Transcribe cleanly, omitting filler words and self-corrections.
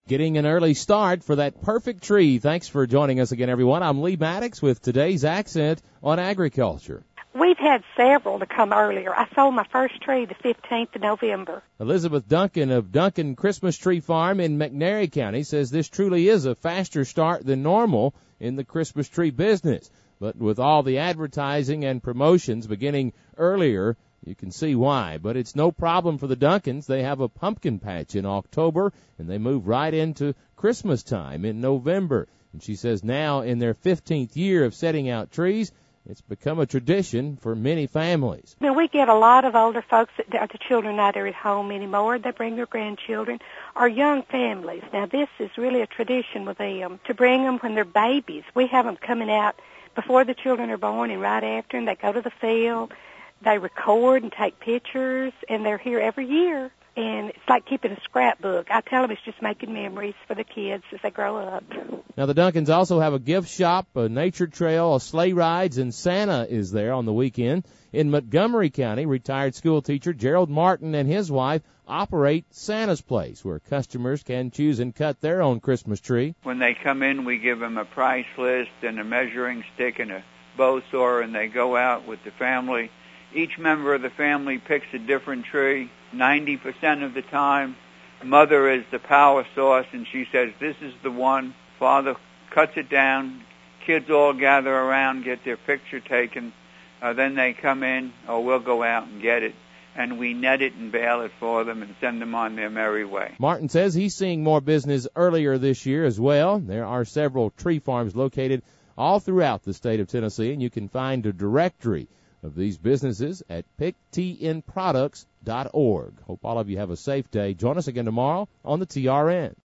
Getting an early start for that perfect tree. Thanks for joining us again, everyone. I'm Lee Maddox with today's accent on agriculture. We've had several to come earlier. I sold my first tree the 15th of November. Elizabeth Duncan of Duncan Christmas Tree Farm in McNairy County says this truly is a faster start than normal in the Christmas tree business. But with all the advertising and promotions beginning earlier, you can see why. But it's no problem for the Duncans. They have a pumpkin patch in October, and they move right into Christmas time in November. And she says now in their 15th year of setting out trees, it's become a tradition for many families. Now, we get a lot of older folks that the children not are at home anymore. They bring their grandchildren or young families. Now, this is really a tradition with them to bring them when they're babies. We have them coming out before the children are born and right after, and they go to the field. They record and take pictures, and they're here every year. And it's like keeping a scrapbook. I tell them it's just making memories for the kids as they grow up. Now, the Duncans also have a gift shop, a nature trail, a sleigh rides, and Santa is there on the weekend. In Montgomery County, retired school teacher Gerald Martin and his wife operate Santa's Place, where customers can choose and cut their own Christmas tree. When they come in, we give them a price list and a measuring stick and a bow saw, and they go out with the family. Each member of the family picks a different tree. 90% of the time, Mother is the power source, and she says, this is the one. Father cuts it down. Kids all gather around, get their picture taken. Then they come in, or we'll go out and get it. And we net it and bale it for them and send them on their merry way. Martin says he's seeing more business earlier this year as well. There are several tree farms located all throughout the state of Tennessee, and you can find a directory of these businesses at picktnproducts.org. Hope all of you have a safe day. Join us again tomorrow on the TRN.